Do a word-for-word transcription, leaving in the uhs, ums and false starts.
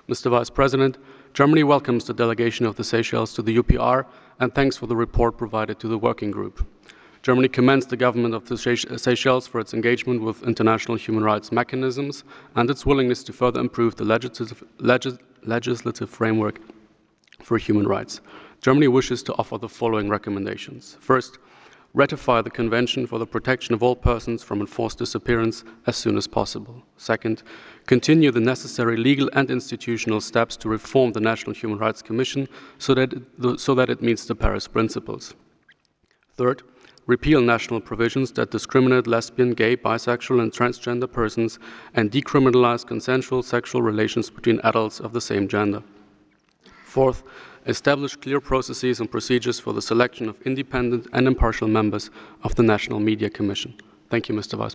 Mister Vice President, Germany welcomes the delegation of the Seychelles to the U P R and thanks for the report provided to the working group. Germany commends the government of the Seychelles for its engagement with international human rights mechanisms and its willingness to further improve the legislative, legis, legislative framework for human rights. Germany wishes to offer the following recommendations. First, ratify the Convention for the Protection of All Persons from Enforced Disappearance as soon as possible. Second, continue the necessary legal and institutional steps to reform the National Human Rights Commission so that it, so that it meets the Paris Principles. Third, repeal national provisions that discriminate lesbian, gay, bisexual, and transgender persons and decriminalize consensual sexual relations between adults of the same gender. Fourth, establish clear processes and procedures for the selection of independent and impartial members of the National Media Commission. Thank you, Mister Vice